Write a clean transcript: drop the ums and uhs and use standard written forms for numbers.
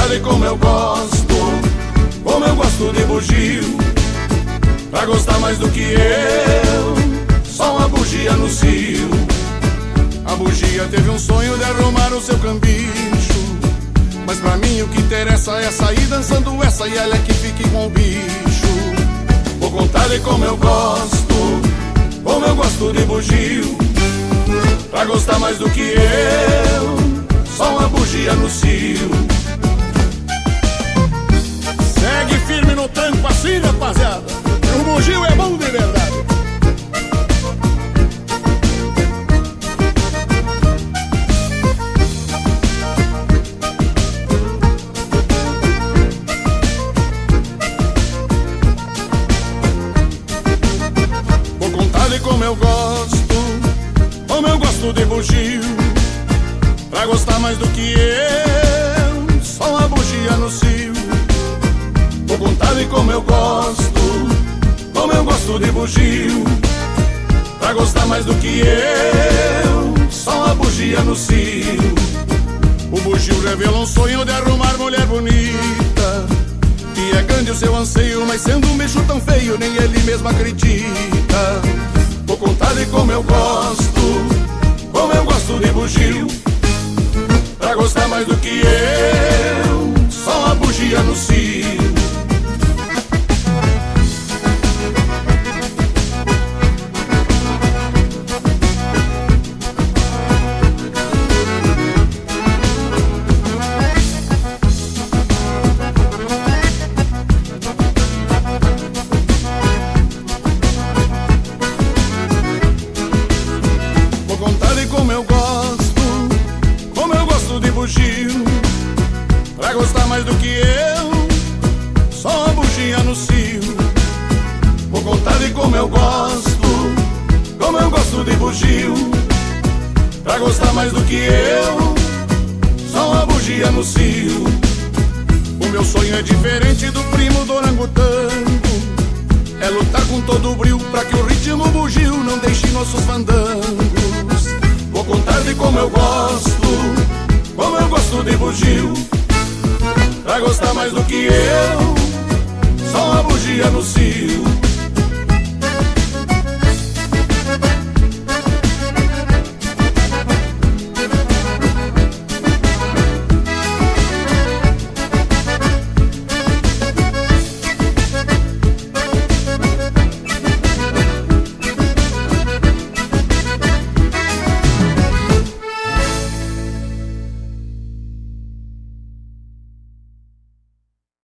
contar como eu gosto de bugio. Pra gostar mais do que eu, só uma bugia no cio. A bugia teve um sonho de arrumar o seu cambicho, mas pra mim o que interessa é sair dançando essa e ela é que fique com o bicho. Vou contar como eu gosto de bugio. Pra gostar mais do que eu, só uma bugia no cio. Segue firme no tranco assim, rapaziada. O bugio é bom de verdade. Vou contar como eu gosto de bugio. Pra gostar mais do que eu, só uma bugia no cio. Vou contar como eu gosto de bugio. Pra gostar mais do que eu, só uma bugia no cio. O bugio revela um sonho de arrumar mulher bonita, e é grande o seu anseio, mas sendo um bicho tão feio, nem ele mesmo acredita. Vou contar como eu gosto de bugio. Pra gostar mais do que eu, só uma bugia no cio. Vou contar como eu gosto de bugio. Pra gostar mais do que eu, só uma bugia no cio. Vou contar como eu gosto de bugio. Pra gostar mais do que eu, só uma bugia no cio. O meu sonho é diferente do primo do orangotango, é lutar com todo o brio pra que o ritmo bugio não deixe nossos fandangos. Vou contar como eu gosto de bugio. Pra gostar mais do que eu, só uma bugia no cio.